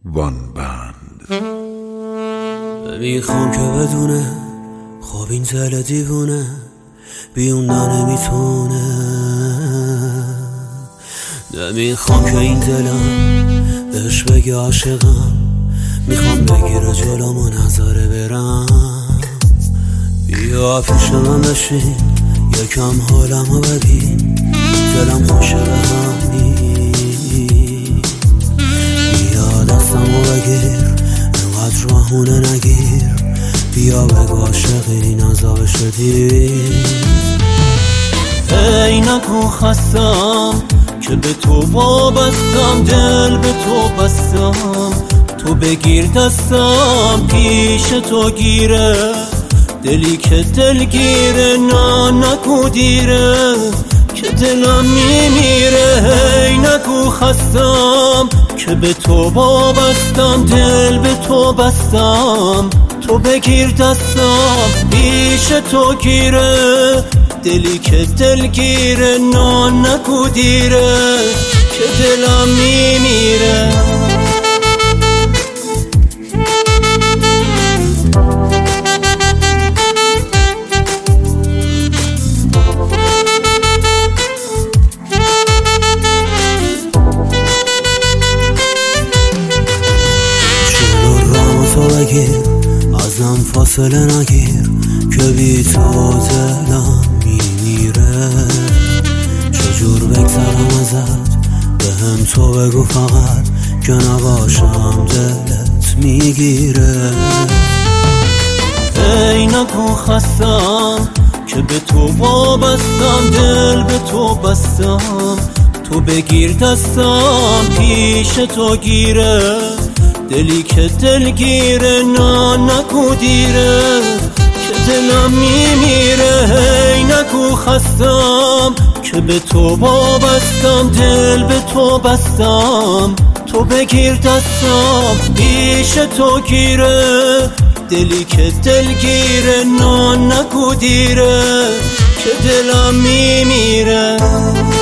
وان بند. میخوام که بدونه خب این دل دیوونه بیوندن نمیتونه. نمیخوام که این دلم بهش بگه عاشقم، میخوام بگیره جلومو نذاره برم. بیا پیش من بشین یکم حالمو ببین، دلم خوشه به همی. بیا دستمو بگیر انقدر راهونه نگیر، بیا بگو عاشقی نزا شدی. ای نگو خستم که به تو وابستم، دل به تو بستم، تو بگیر دستم پیش تو گیره، دلی که دلگیره نه نگو دیره که دلم میمیره. ای نگو خستم که به تو وابستم، دل به تو بستم، تو بگیر دستم پیش تو گیره، دلی که دلگیره نه نگو دیره که دلم میمیره. ازم فاصله نگیر که بی تو دلم میمیره. چجور بگذرم ازت بهم تو بگو فقط که نباشم دلت میگیره. ای نگو خستم که به تو وابستم، دل به تو بستم، تو بگیر دستم پیش تو گیره، دلی که دلگیره نه نگو دیره که دلم میمیره. ای نگو خستم که به تو وابستم، دل به تو بستم، تو بگیر دستم پیش تو گیره، دلی که دلگیره نه نگو دیره که دلم میمیره.